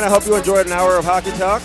I hope you enjoyed an hour of Hockey Talk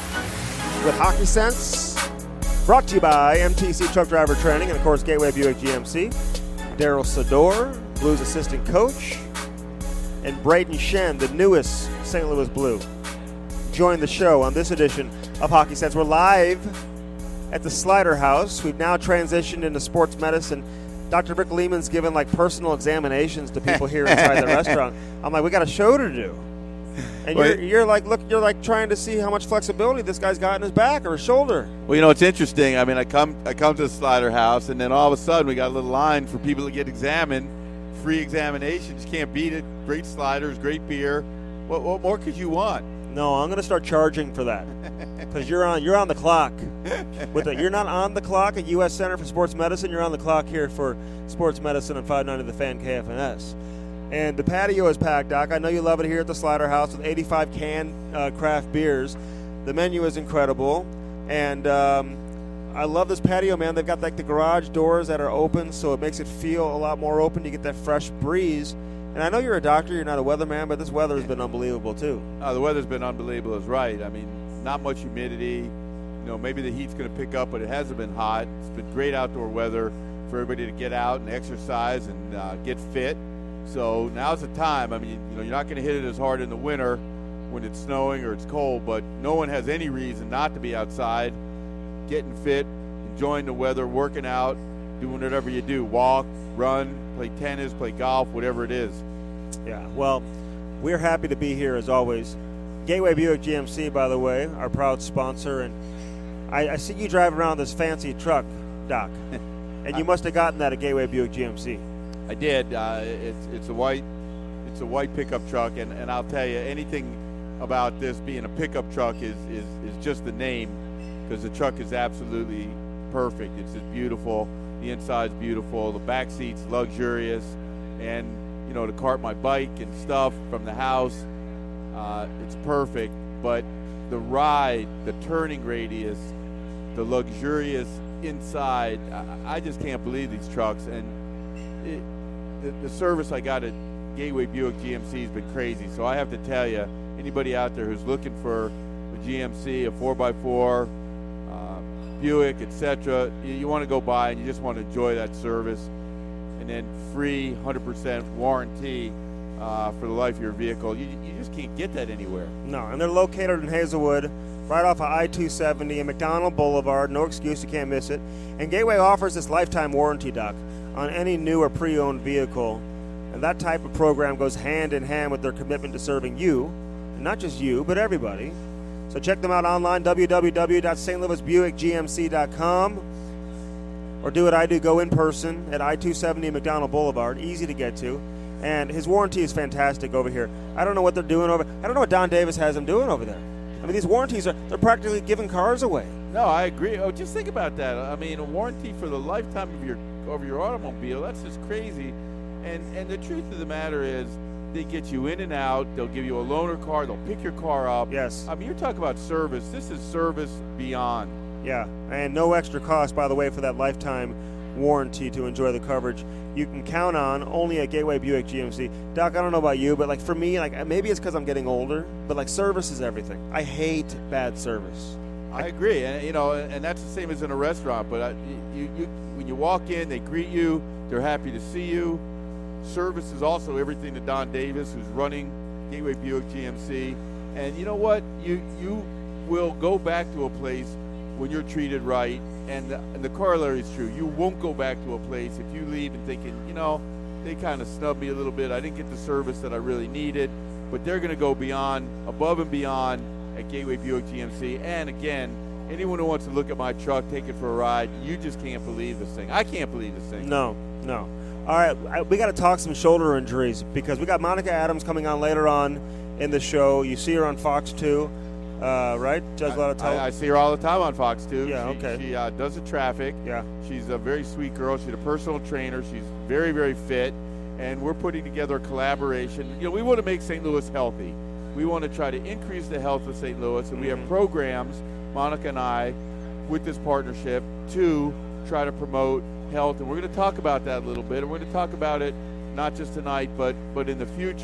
with Hockey Sense, brought to you by MTC Truck Driver Training and, of course, Gateway Buick GMC. Daryl Sador, Blues assistant coach, and Braden Shen, the newest St. Louis Blue, join the show on this edition of Hockey Sense. We're live at the Slider House. We've now transitioned into sports medicine. Dr. Rick Lehman's given like personal examinations to people here inside the restaurant. I'm like, we got a show to do. And you're like trying to see how much flexibility this guy's got in his back or his shoulder. Well, you know, it's interesting. I mean, I come to the Slider House, and then all of a sudden we got a little line for people to get examined, free examinations. You can't beat it. Great sliders, great beer. What more could you want? No, I'm going to start charging for that because you're on the clock. You're not on the clock at U.S. Center for Sports Medicine. You're on the clock here for Sports Medicine on 590 The Fan KFNS. And the patio is packed, Doc. I know you love it here at the Slider House with 85 canned craft beers. The menu is incredible. And I love this patio, man. They've got like the garage doors that are open, so it makes it feel a lot more open. You get that fresh breeze. And I know you're a doctor, you're not a weatherman, but this weather has been unbelievable too. The weather's been unbelievable, is right. I mean, not much humidity. You know, maybe the heat's going to pick up, but it hasn't been hot. It's been great outdoor weather for everybody to get out and exercise and get fit. So now's the time. I mean, you know, you're not going to hit it as hard in the winter when it's snowing or it's cold, but no one has any reason not to be outside, getting fit, enjoying the weather, working out, doing whatever you do, walk, run, play tennis, play golf, whatever it is. Yeah, well, we're happy to be here as always. Gateway Buick GMC, by the way, our proud sponsor, and I see you drive around this fancy truck, Doc, and you must have gotten that at Gateway Buick GMC. I did. It's a white pickup truck, and I'll tell you, anything about this being a pickup truck is just the name, because the truck is absolutely perfect. It's just beautiful. The inside's beautiful. The back seat's luxurious, and you know, to cart my bike and stuff from the house, it's perfect. But the ride, the turning radius, the luxurious inside, I just can't believe these trucks. And the service I got at Gateway Buick GMC has been crazy. So I have to tell you, anybody out there who's looking for a GMC, a 4x4, Buick, etc., you want to go by and you just want to enjoy that service. And then free 100% warranty for the life of your vehicle. You just can't get that anywhere. No, and they're located in Hazelwood, right off of I-270 and McDonald Boulevard. No excuse, you can't miss it. And Gateway offers this lifetime warranty, Doc, on any new or pre-owned vehicle. And that type of program goes hand in hand with their commitment to serving you, and not just you, but everybody. So check them out online, www.stlouisbuickgmc.com, or do what I do, go in person at I-270 and McDonald Boulevard, easy to get to. And his warranty is fantastic over here. I don't know what they're doing I don't know what Don Davis has them doing over there. I mean, these warranties they're practically giving cars away. No, I agree. Oh, just think about that. I mean, a warranty for the lifetime of your automobile, that's just crazy. And the truth of the matter is, they get you in and out. They'll give you a loaner car. They'll pick your car up. Yes. I mean, you're talking about service. This is service beyond. Yeah, and no extra cost, by the way, for that lifetime warranty to enjoy the coverage. You can count on only at Gateway Buick GMC. Doc, I don't know about you, but like for me, like maybe it's because I'm getting older, but like service is everything. I hate bad service. I agree, and you know, and that's the same as in a restaurant. But when you walk in, they greet you. They're happy to see you. Service is also everything to Don Davis, who's running Gateway Buick GMC. And you know what? You will go back to a place when you're treated right, and the corollary is true. You won't go back to a place if you leave and thinking, you know, they kind of snubbed me a little bit. I didn't get the service that I really needed. But they're going to go above and beyond at Gateway Buick GMC. And again, anyone who wants to look at my truck, take it for a ride, you just can't believe this thing. I can't believe this thing. No. All right, we got to talk some shoulder injuries because we got Monica Adams coming on later on in the show. You see her on Fox 2, right? I see her all the time on Fox 2. Yeah, okay. She does the traffic. Yeah. She's a very sweet girl. She's a personal trainer. She's very, very fit. And we're putting together a collaboration. You know, we want to make St. Louis healthy. We want to try to increase the health of St. Louis. And we have programs, Monica and I, with this partnership to try to promote health, and we're going to talk about that a little bit, and we're going to talk about it not just tonight, but in the future,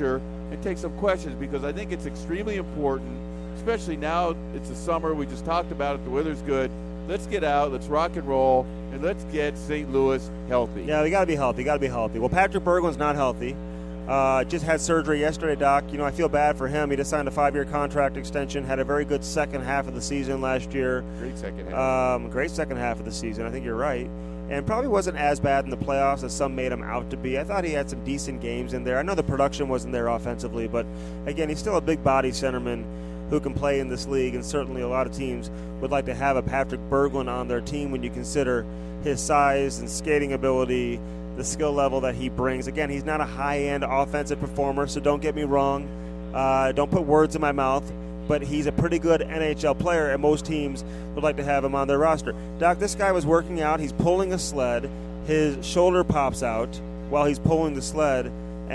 and take some questions, because I think it's extremely important, especially now it's the summer. We just talked about it. The weather's good. Let's get out. Let's rock and roll, and let's get St. Louis healthy. Yeah, we got to be healthy. Well, Patrick Berglund's not healthy. Just had surgery yesterday, Doc. I feel bad for him. He just signed a 5-year contract extension, had a very good second half of the season last year. Great second half. Great second half of the season. I think you're right. And probably wasn't as bad in the playoffs as some made him out to be. I thought he had some decent games in there. I know the production wasn't there offensively, but, again, he's still a big-body centerman who can play in this league, and certainly a lot of teams would like to have a Patrick Berglund on their team when you consider his size and skating ability, the skill level that he brings. Again, he's not a high-end offensive performer, so don't get me wrong. Don't put words in my mouth, but he's a pretty good NHL player, and most teams would like to have him on their roster. Doc, this guy was working out. He's pulling a sled. His shoulder pops out while he's pulling the sled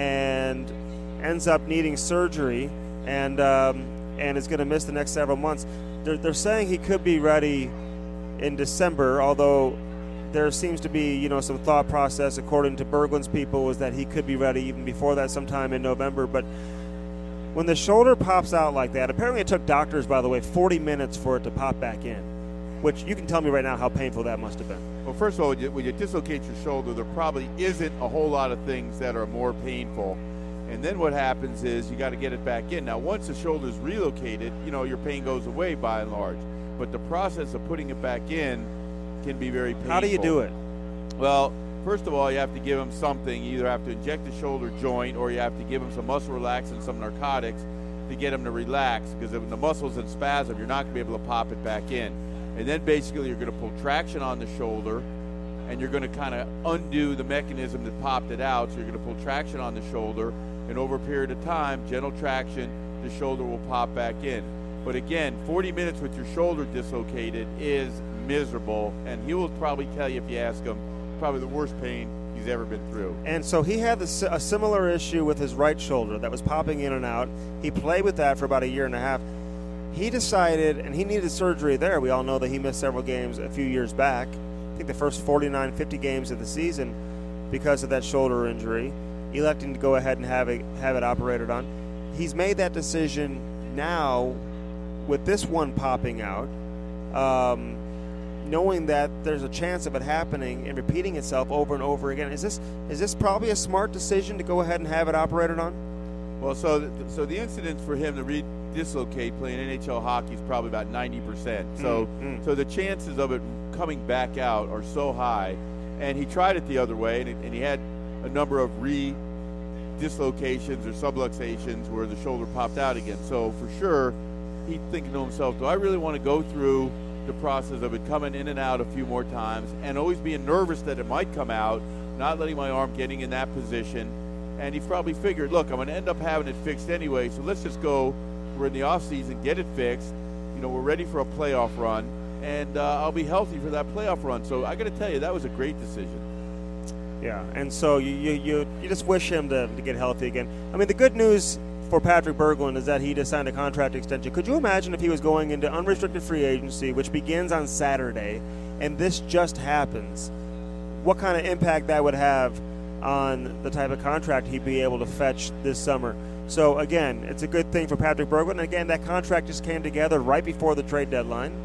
and ends up needing surgery and is going to miss the next several months. They're saying he could be ready in December, although there seems to be, some thought process, according to Berglund's people, is that he could be ready even before that, sometime in November. But when the shoulder pops out like that, apparently it took doctors, by the way, 40 minutes for it to pop back in, which you can tell me right now how painful that must have been. Well, first of all, when you dislocate your shoulder, there probably isn't a whole lot of things that are more painful. And then what happens is you got to get it back in. Now, once the shoulder's relocated, your pain goes away by and large. But the process of putting it back in can be very painful. How do you do it? Well, first of all, you have to give him something. You either have to inject the shoulder joint, or you have to give him some muscle relaxant, some narcotics to get him to relax, because if the muscle's in spasm, you're not going to be able to pop it back in. And then basically you're going to pull traction on the shoulder, and you're going to kind of undo the mechanism that popped it out. So you're going to pull traction on the shoulder, and over a period of time, gentle traction, the shoulder will pop back in. But again, 40 minutes with your shoulder dislocated is miserable, and he will probably tell you, if you ask him, probably the worst pain he's ever been through. And so he had a similar issue with his right shoulder that was popping in and out. He played with that for about a year and a half. He decided, and he needed surgery there. We all know that he missed several games a few years back. I think the first 49, 50 games of the season because of that shoulder injury, electing to go ahead and have it operated on. He's made that decision now with this one popping out, knowing that there's a chance of it happening and repeating itself over and over again. Is this probably a smart decision to go ahead and have it operated on? Well, so the incidence for him to dislocate playing NHL hockey is probably about 90%. So the chances of it coming back out are so high. And he tried it the other way, and he had a number of dislocations or subluxations where the shoulder popped out again. So for sure, he's thinking to himself, do I really want to go through the process of it coming in and out a few more times, and always being nervous that it might come out, not letting my arm getting in that position? And he probably figured, look, I'm going to end up having it fixed anyway, so let's just go. We're in the off season, get it fixed. We're ready for a playoff run, and I'll be healthy for that playoff run. So I got to tell you, that was a great decision. Yeah, and so you just wish him to get healthy again. I mean, the good news for Patrick Berglund is that he just signed a contract extension. Could you imagine if he was going into unrestricted free agency, which begins on Saturday, and this just happens? What kind of impact that would have on the type of contract he'd be able to fetch this summer? So, again, it's a good thing for Patrick Berglund. And, again, that contract just came together right before the trade deadline.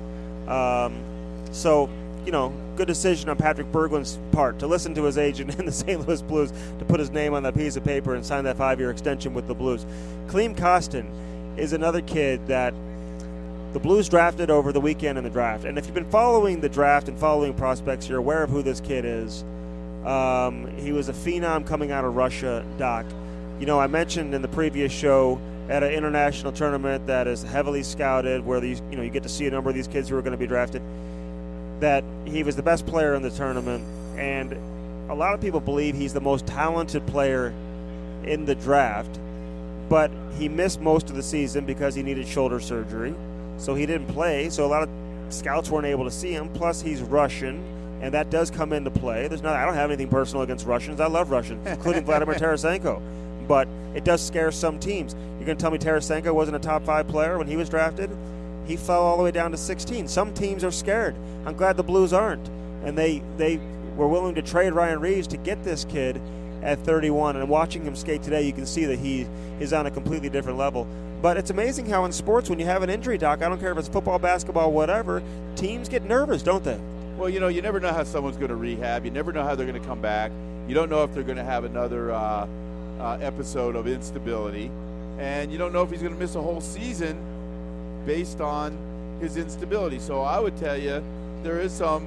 Good decision on Patrick Berglund's part to listen to his agent in the St. Louis Blues to put his name on that piece of paper and sign that 5-year extension with the Blues. Klim Kostin is another kid that the Blues drafted over the weekend in the draft. And if you've been following the draft and following prospects, you're aware of who this kid is. He was a phenom coming out of Russia, Doc. I mentioned in the previous show at an international tournament that is heavily scouted, where you get to see a number of these kids who are going to be drafted, that he was the best player in the tournament, and a lot of people believe he's the most talented player in the draft, but he missed most of the season because he needed shoulder surgery, so he didn't play, so a lot of scouts weren't able to see him. Plus he's Russian, and that does come into play. I don't have anything personal against Russians. I love Russians, including Vladimir Tarasenko, but it does scare some teams. You're going to tell me Tarasenko wasn't a top 5 player when he was drafted? He fell all the way down to 16. Some teams are scared. I'm glad the Blues aren't. And they were willing to trade Ryan Reeves to get this kid. at 31. And watching him skate today, you can see that he is on a completely different level. But it's amazing how in sports, when you have an injury, Doc, I don't care if it's football, basketball, whatever, teams get nervous, don't they? Well, you know, you never know how someone's going to rehab. You never know how they're going to come back. You don't know if they're going to have another episode of instability. And you don't know if he's going to miss a whole season based on his instability. So I would tell you there is some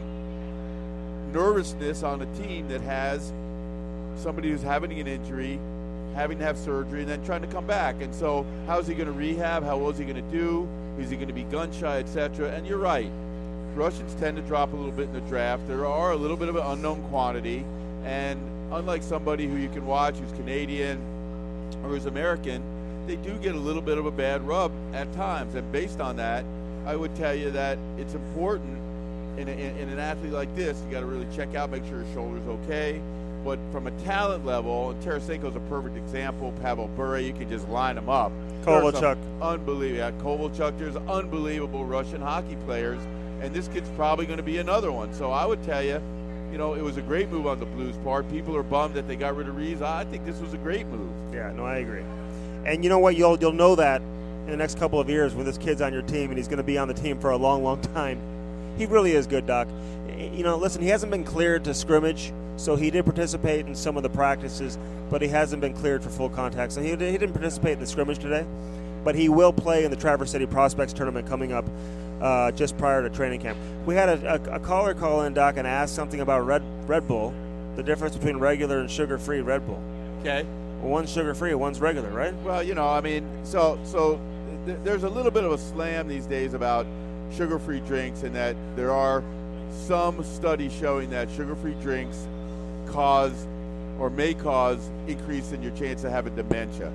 nervousness on a team that has somebody who's having an injury, having to have surgery, and then trying to come back. And so how is he going to rehab? How well is he going to do? Is he going to be gun-shy, et cetera? And you're right. Russians tend to drop a little bit in the draft. There are a little bit of an unknown quantity. And unlike somebody who you can watch who's Canadian or who's American, they do get a little bit of a bad rub at times. And based on that, I would tell you that it's important in an athlete like this, you got to really check out, make sure his shoulder's okay. But from a talent level, and Tarasenko's a perfect example, Pavel Bure, you can just line them up. Kovalchuk. Unbelievable. Yeah, Kovalchuk, there's unbelievable Russian hockey players, and this kid's probably going to be another one. So I would tell you, you know, it was a great move on the Blues' part. People are bummed that they got rid of Reeves. I think this was a great move. Yeah, no, I agree. And you know what? You'll know that in the next couple of years when this kid's on your team, and he's going to be on the team for a long, long time. He really is good, Doc. You know, listen, he hasn't been cleared to scrimmage, so he did participate in some of the practices, but he hasn't been cleared for full contact. So he didn't participate in the scrimmage today, but he will play in the Traverse City Prospects Tournament coming up just prior to training camp. We had a caller call in, Doc, and ask something about Red Bull, the difference between regular and sugar-free Red Bull. Okay. Well, one's sugar-free, one's regular, right? Well, you know, I mean, so there's a little bit of a slam these days about sugar-free drinks, and that there are some studies showing that sugar-free drinks cause or may cause increase in your chance of having dementia.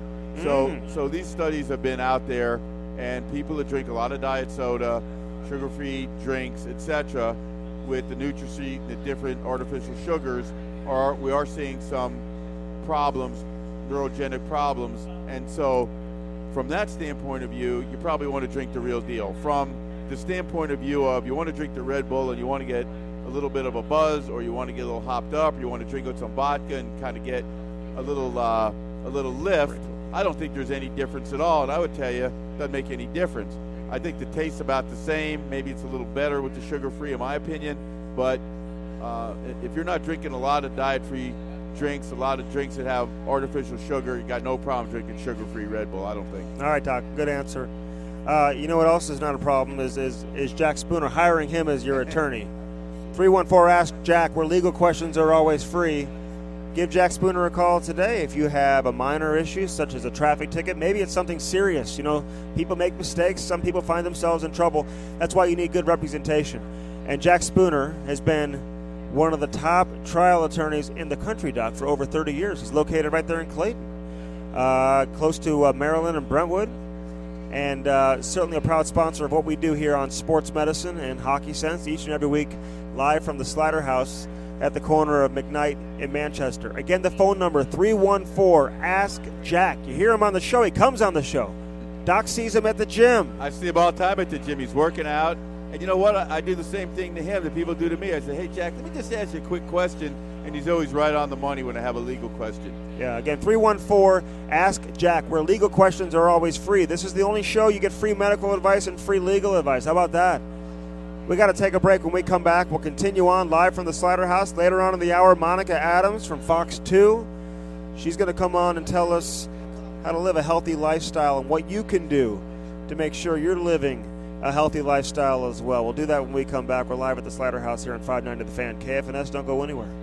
So these studies have been out there, and people that drink a lot of diet soda, sugar-free drinks, etc., with the NutraSweet, the different artificial sugars, we are seeing some problems, neurogenic problems. And so from that standpoint of view, you probably want to drink the real deal. From the standpoint of view of you want to drink the Red Bull and you want to get a little bit of a buzz, or you want to get a little hopped up, or you want to drink with some vodka and kind of get a little lift, I don't think there's any difference at all. And I would tell you, it doesn't make any difference. I think the taste's about the same. Maybe it's a little better with the sugar-free, in my opinion. But if you're not drinking a lot of diet-free drinks, a lot of drinks that have artificial sugar, you got no problem drinking sugar-free Red Bull, I don't think. All right, Doc, good answer. You know what else is not a problem is Jack Spooner, hiring him as your attorney. 314 Ask Jack, where legal questions are always free. Give Jack Spooner a call today if you have a minor issue, such as a traffic ticket. Maybe it's something serious. You know, people make mistakes. Some people find themselves in trouble. That's why you need good representation. And Jack Spooner has been one of the top trial attorneys in the country, Doc, for over 30 years. He's located right there in Clayton, close to Maryland and Brentwood. And certainly a proud sponsor of what we do here on Sports Medicine and Hockey Sense each and every week, live from the Slider House at the corner of McKnight in Manchester. Again, the phone number, 314-ASK-JACK. You hear him on the show. He comes on the show. Doc sees him at the gym. I see him all the time at the gym. He's working out. And you know what? I do the same thing to him that people do to me. I say, hey, Jack, let me just ask you a quick question. And he's always right on the money when I have a legal question. Yeah, again, 314-ASK-JACK, where legal questions are always free. This is the only show you get free medical advice and free legal advice. How about that? We got to take a break. When we come back, we'll continue on live from the Slider House. Later on in the hour, Monica Adams from Fox 2. She's going to come on and tell us how to live a healthy lifestyle and what you can do to make sure you're living a healthy lifestyle as well. We'll do that when we come back. We're live at the Slider House here on 590 The Fan. KFNS, don't go anywhere.